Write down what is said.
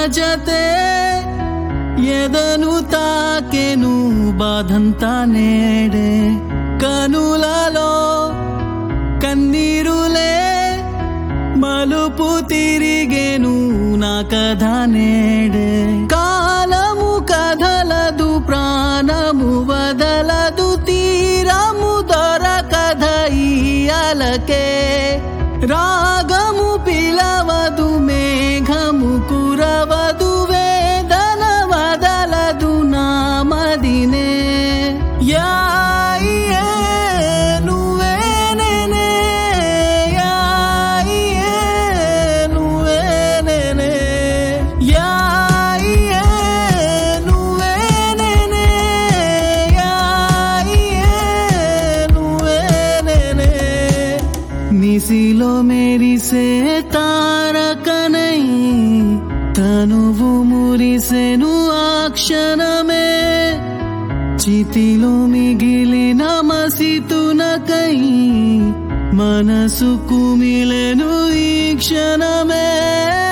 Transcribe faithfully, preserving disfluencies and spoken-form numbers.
జతే ఎదను తాకెను బాధంతా నేడే కనులలో కన్నీరులే మలుపు తిరిగేను నా కథ నేడే కాలము కదలదు ప్రాణము వదలదు తీరము దొరకథ ఈ అలకే రాగము పిలవదు మేఘము కురవదు వేదన వదలదు నా మదినే యాయే నువ్వే నేనే యాయే నువ్వే నేనే యాయే నువ్వే నేనే యాయే నువ్వే నేనే నిసిలో మెరిసే తారకనై తనువు మురిసెను ఆ క్షణమే చితిలో మిగిలిన మసితునకై మనసు కుమిలెను ఈ క్షణమే